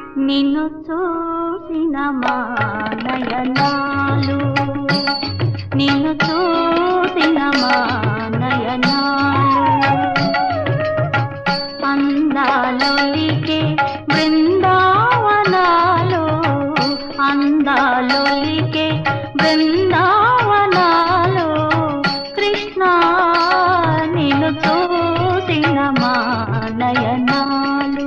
నిన్ను చూసిన మా నయనాలు, నిన్ను చూసిన మా నయనాలు అందాలొలికే బృందావనాలు, అందాలొలికే బృందావనాలు కృష్ణ నిన్ను చూసిన మా నయనాలు.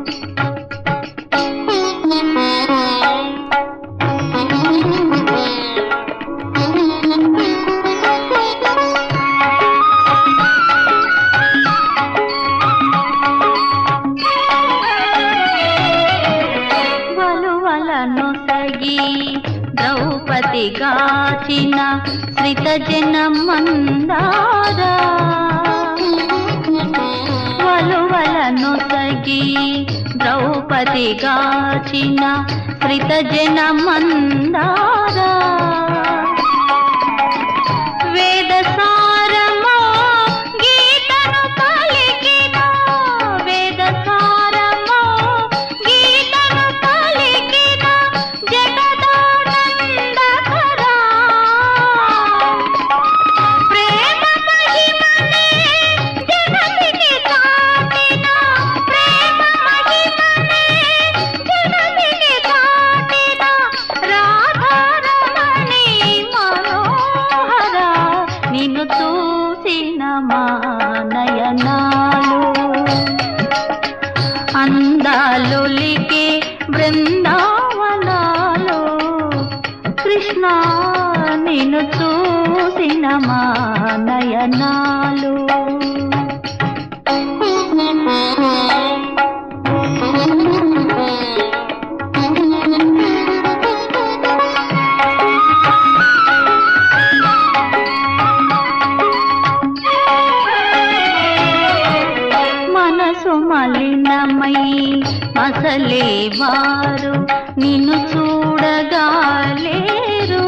ద్రౌపది గాచిన శ్రితజన మందార, వలువలను సగి ద్రౌపది గాచిన శ్రితజన మందార వేద సారమో గీతను పలికిన, వేద సారమో గీతను పలికిన జగదానందకరా ప్రేమ మహిమనే జగతికి చాటిన, ప్రేమ మహిమనే జగతికి చాటిన రాధారమణి మనోహర నిన్ను చూసిన మా నయనాలు అందాలొలికే బృందావనాలు కృష్ణ నిన్ను చూసిన మా నయనాలు. మనసు మలినమై మసలేవారు నిన్ను చూడగాలేరు,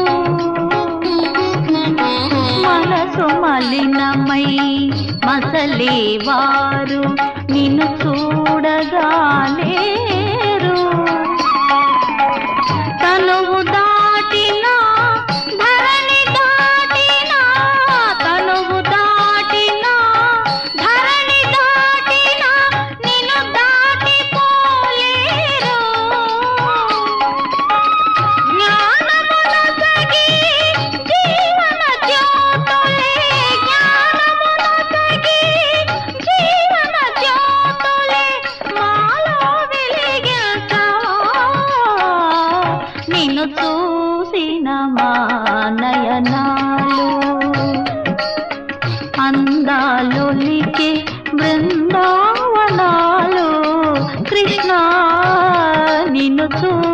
మనసు మలినమై మసలేవారు నిన్ను చూడగాలేరు. తనువు దాటినా ధరణి దాటినా, తనువు దాటినా ధరణి దాటినా నిన్ను దాటిపోలేరు. జ్ఞానమును సగి జీవన జ్యోతులే, జ్ఞానమును సగి జీవన జ్యోతులే మాలో వెలిగించవా నిన్ను చూసిన మా నయనాలు అందాలొలికే బృందావనాలు కృష్ణ నిన్ను